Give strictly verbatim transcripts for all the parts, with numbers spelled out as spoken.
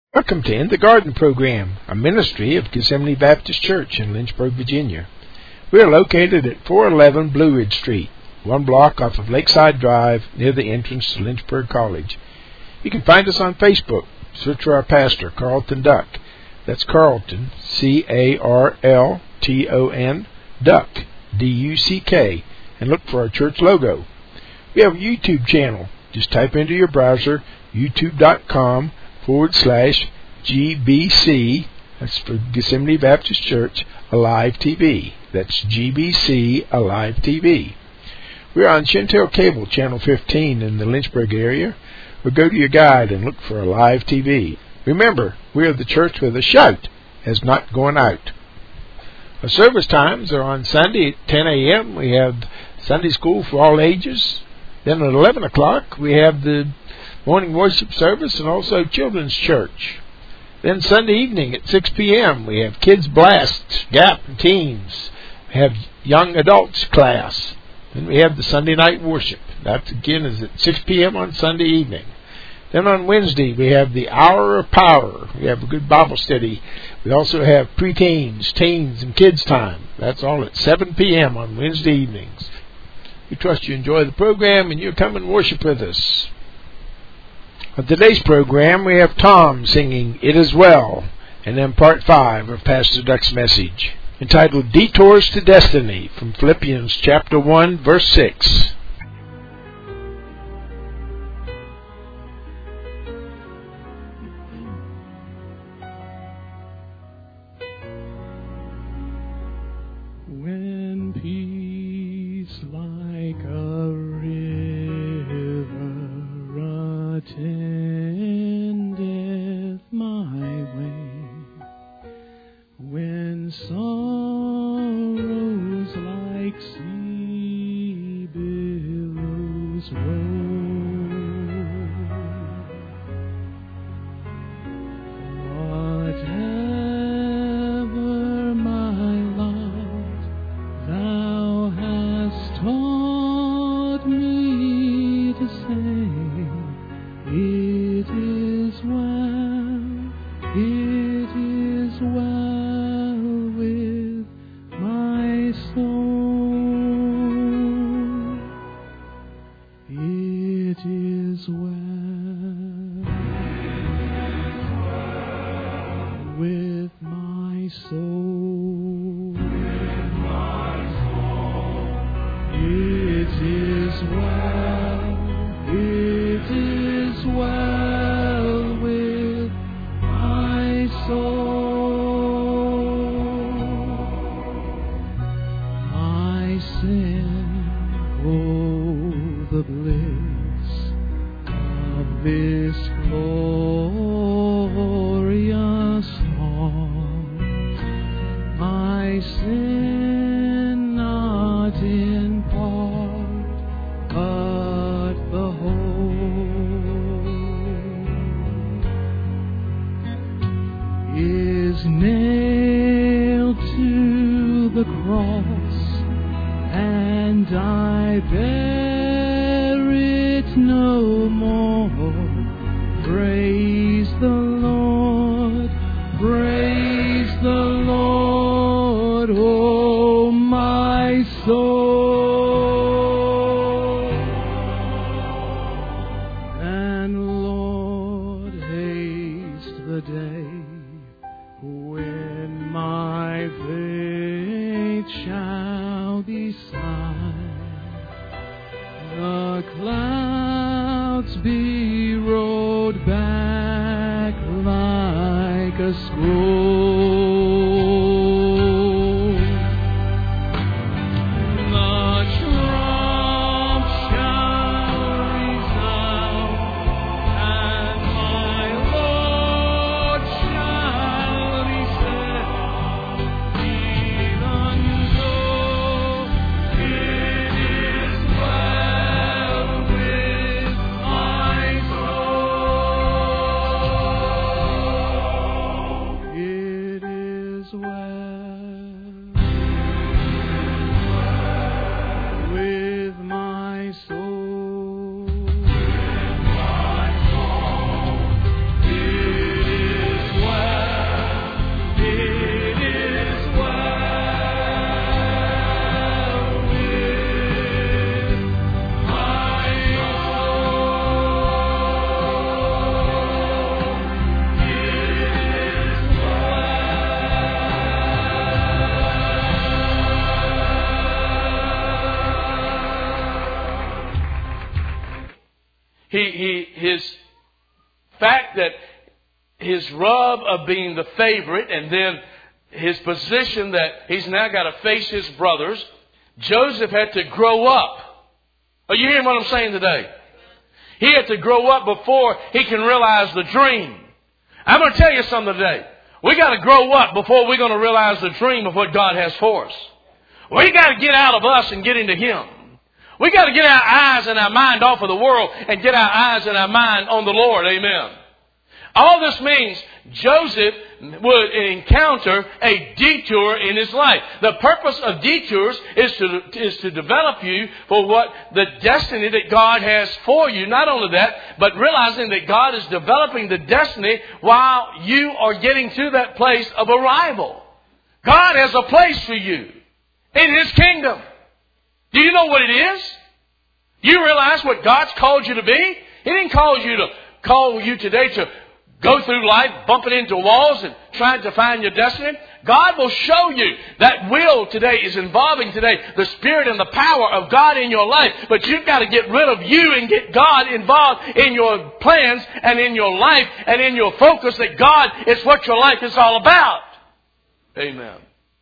Welcome to In the Garden Program, a ministry of Gethsemane Baptist Church in Lynchburg, Virginia. We are located at four eleven Blue Ridge Street, one block off of Lakeside Drive near the entrance to Lynchburg College. You can find us on Facebook. Search for our pastor, Carlton Duck. That's Carlton, C A R L T O N, Duck, D U C K, and look for our church logo. We have a YouTube channel. Just type into your browser youtube.com forward slash GBC, that's for Gethsemane Baptist Church, Alive T V. That's G B C Alive T V. We're on Chantel Cable, Channel fifteen in the Lynchburg area, or go to your guide and look for Alive T V. Remember, we are the church where the shout has not gone out. Our service times are on Sunday at ten a.m. We have Sunday school for all ages. Then at eleven o'clock, we have the morning worship service and also children's church. Then Sunday evening at six p.m. we have Kids Blast, Gap, and Teens. We have Young Adults class. Then we have the Sunday night worship. That again is at six p.m. on Sunday evening. Then on Wednesday we have the Hour of Power. We have a good Bible study. We also have preteens, teens, and kids time. That's all at seven p.m. on Wednesday evenings. We trust you enjoy the program and you'll come and worship with us. On today's program, we have Tom singing It Is Well, and then part five of Pastor Duck's message, entitled Detours to Destiny, from Philippians chapter one, verse six. When peace like a river attendeth my way, when sorrows like sea billows roll, whatever my lot thou hast taught me to say, it is well, it is well with my soul, it is well with my soul, it is well, it is well with my soul. My sin, oh, the bliss of this glorious song. My sin not in part, but the whole, is nailed to the cross, and I bear it no more. Praise the Lord, praise the Lord, oh my soul. And Lord, haste the day when my faith shall be signed, the clouds be rolled back like a scroll. The trump shall resound, and my Lord shall be set, even though it is well with my soul. It he, he, his fact that his rub of being the favorite and then his position that he's now got to face his brothers, Joseph had to grow up. Are you hearing what I'm saying today? He had to grow up before he can realize the dream. I'm going to tell you something today. We got to grow up before we're going to realize the dream of what God has for us. We got to get out of us and get into Him. We got to get our eyes and our mind off of the world and get our eyes and our mind on the Lord. Amen. All this means Joseph would encounter a detour in his life. The purpose of detours is to, is to develop you for what the destiny that God has for you. Not only that, but realizing that God is developing the destiny while you are getting to that place of arrival. God has a place for you in His kingdom. Do you know what it is? You realize what God's called you to be? He didn't call you to call you today to go through life bumping into walls and trying to find your destiny. God will show you. That will today is involving today the Spirit and the power of God in your life. But you've got to get rid of you and get God involved in your plans and in your life and in your focus that God is what your life is all about. Amen.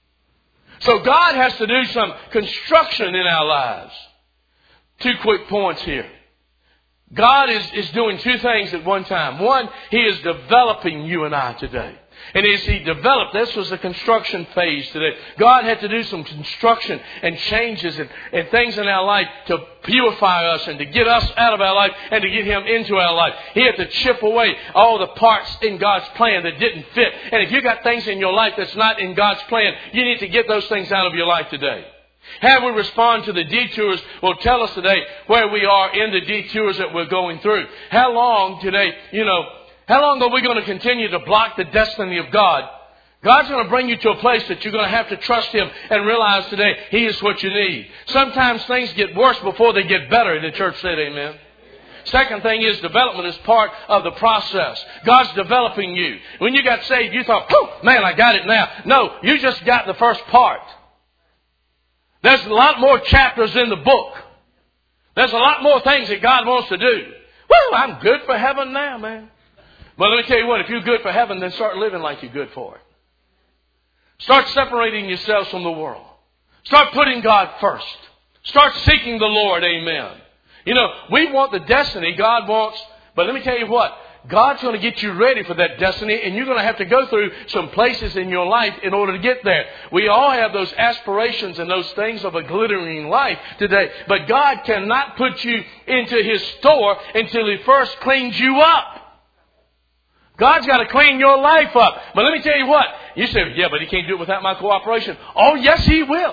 So God has to do some construction in our lives. Two quick points here. God is, is doing two things at one time. One, He is developing you and I today. And as He developed, this was the construction phase today. God had to do some construction and changes and, and things in our life to purify us and to get us out of our life and to get Him into our life. He had to chip away all the parts in God's plan that didn't fit. And if you got things in your life that's not in God's plan, you need to get those things out of your life today. How we respond to the detours will tell us today where we are in the detours that we're going through. How long today, you know, how long are we going to continue to block the destiny of God? God's going to bring you to a place that you're going to have to trust Him and realize today He is what you need. Sometimes things get worse before they get better. The church said amen. Second thing is development is part of the process. God's developing you. When you got saved, you thought, oh, man, I got it now. No, you just got the first part. There's a lot more chapters in the book. There's a lot more things that God wants to do. Well, I'm good for heaven now, man. Well, let me tell you what, if you're good for heaven, then start living like you're good for it. Start separating yourselves from the world. Start putting God first. Start seeking the Lord, amen. You know, we want the destiny God wants, but let me tell you what, God's going to get you ready for that destiny, and you're going to have to go through some places in your life in order to get there. We all have those aspirations and those things of a glittering life today. But God cannot put you into His store until He first cleans you up. God's got to clean your life up. But let me tell you what. You say, yeah, but He can't do it without my cooperation. Oh, yes, He will.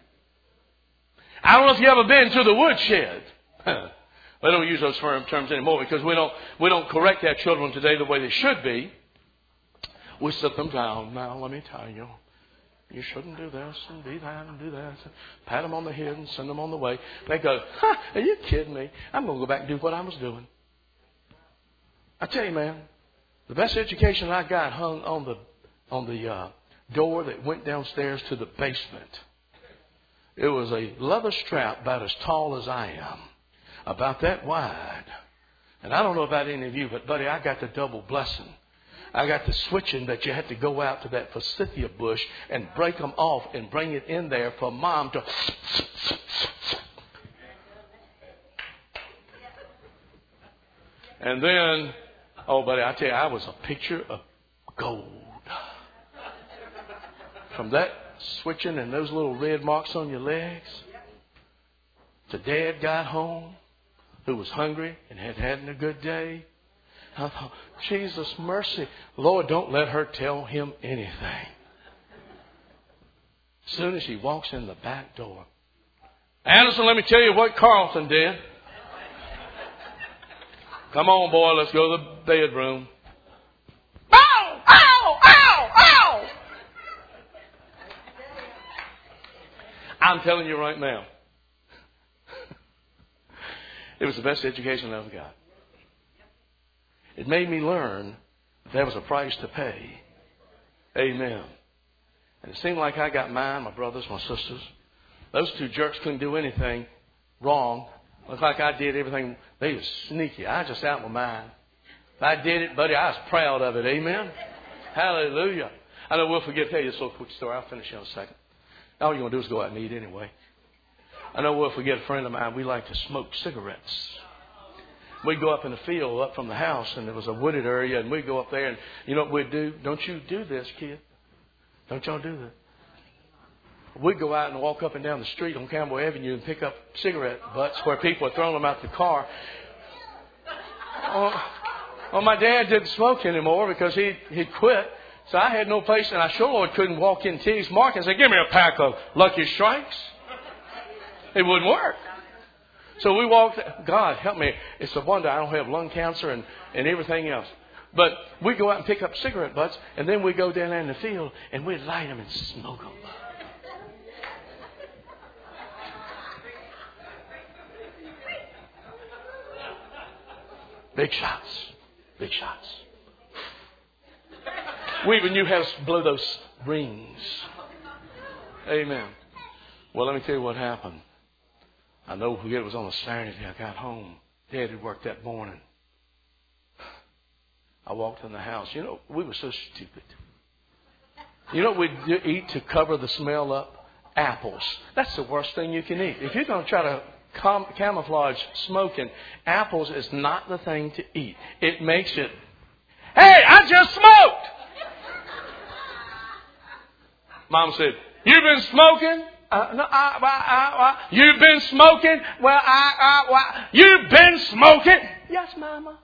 I don't know if you've ever been to the woodshed. They don't use those firm terms anymore because we don't we don't correct our children today the way they should be. We sit them down. Now, let me tell you, you shouldn't do this and do that and do that. Pat them on the head and send them on the way. They go, huh, are you kidding me? I'm going to go back and do what I was doing. I tell you, man, the best education I got hung on the on the uh, door that went downstairs to the basement. It was a leather strap about as tall as I am. About that wide. And I don't know about any of you, but buddy, I got the double blessing. I got the switching that you had to go out to that forsythia bush and break them off and bring it in there for Mom to... And then, oh buddy, I tell you, I was a picture of gold. From that switching and those little red marks on your legs, to Dad got home, who was hungry and had had a good day. I thought, Jesus, mercy. Lord, don't let her tell him anything. As soon as he walks in the back door. Anderson, let me tell you what Carlton did. Come on, boy, let's go to the bedroom. Ow! Ow! Ow! Ow! I'm telling you right now. It was the best education I ever got. It made me learn there was a price to pay. Amen. And it seemed like I got mine, my brothers, my sisters. Those two jerks couldn't do anything wrong Looked like I did everything. They was sneaky. I was just out of my mind. If I did it, buddy, I was proud of it. Amen? Hallelujah. I know we'll forget to tell you this little quick story. I'll finish in a second. All you're going to do is go out and eat anyway. I know we'll forget a friend of mine. We like to smoke cigarettes. We'd go up in the field up from the house, and there was a wooded area, and we'd go up there, and you know what we'd do? Don't you do this, kid. Don't y'all do that. We'd go out and walk up and down the street on Campbell Avenue and pick up cigarette butts where people are throwing them out the car. Well, well, my dad didn't smoke anymore because he he quit. So I had no place, and I sure couldn't walk in T's Market and say, give me a pack of Lucky Strikes. It wouldn't work. So we walked. God, help me. It's a wonder I don't have lung cancer and, and everything else. But we go out and pick up cigarette butts, and then we go down there in the field, and we light them and smoke them. Big shots. Big shots. We even knew how to blow those rings. Amen. Well, let me tell you what happened. I know forget it was on a Saturday. I got home. Dad had worked that morning. I walked in the house. You know, we were so stupid. You know what we'd eat to cover the smell up? Apples. That's the worst thing you can eat. If you're going to try to cam- camouflage smoking, apples is not the thing to eat. It makes it, hey, I just smoked! Mom said, you've been smoking? Uh, no, I, I, I, I, you've been smoking? Well, I, I, I, you've been smoking? Yes, Mama.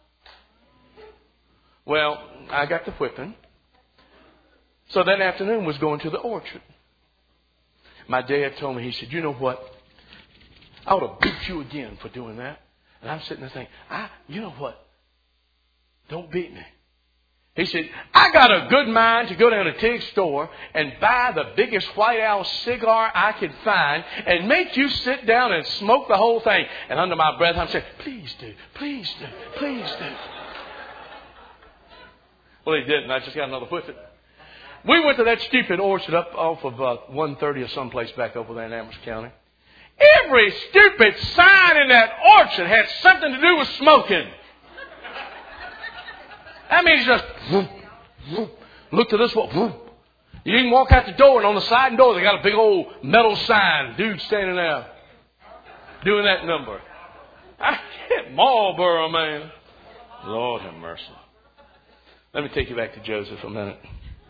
Well, I got the whipping. So that afternoon was going to the orchard. My dad told me, he said, you know what? I ought to beat you again for doing that. And I'm sitting there thinking, I, you know what? Don't beat me. He said, I got a good mind to go down to Tig's store and buy the biggest White Owl cigar I could find and make you sit down and smoke the whole thing. And under my breath, I'm saying, please do, please do, please do. Well, he didn't. I just got another whipping. We went to that stupid orchard up off of uh, one thirty or someplace back over there in Amherst County. Every stupid sign in that orchard had something to do with smoking. That means just whoop, whoop, look to this one. Whoop. You can walk out the door, and on the side door they got a big old metal sign. Dude standing there doing that number. I hit Marlboro, man. Lord have mercy. Let me take you back to Joseph a minute.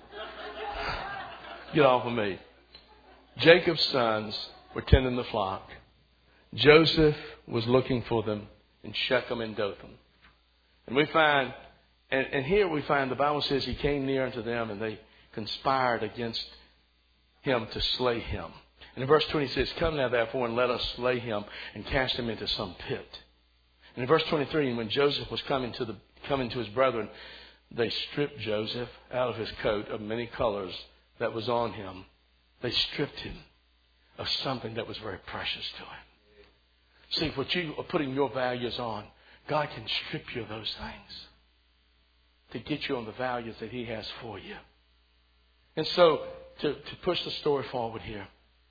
Get off of me. Jacob's sons were tending the flock. Joseph was looking for them in Shechem and Dothan. And we find, and, and here we find the Bible says he came near unto them and they conspired against him to slay him. And in verse twenty it says, come now therefore and let us slay him and cast him into some pit. And in verse twenty-three, and when Joseph was coming to the coming to his brethren, they stripped Joseph out of his coat of many colors that was on him. They stripped him of something that was very precious to him. See, what you are putting your values on, God can strip you of those things to get you on the values that he has for you. And so, to, to push the story forward here,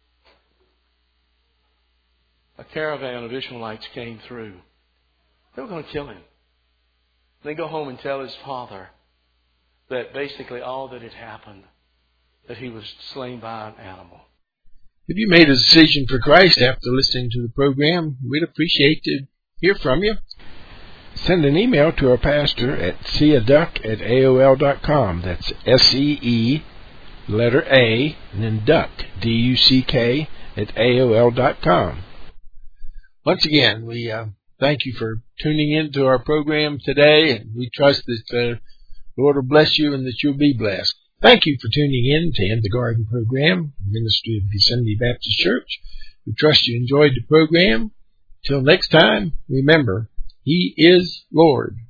a caravan of Ishmaelites came through. They were going to kill him. They go home and tell his father that basically all that had happened, that he was slain by an animal. If you made a decision for Christ after listening to the program, we'd appreciate to hear from you. Send an email to our pastor at seeaduck at A O L dot com. That's S E E, letter A, and then duck, D U C K, at A O L dot com. Once again, we uh, thank you for tuning in to our program today, and we trust that the uh, Lord will bless you and that you'll be blessed. Thank you for tuning in to In the Garden program, Ministry of Gethsemane Baptist Church. We trust you enjoyed the program. Till next time, remember, He is Lord.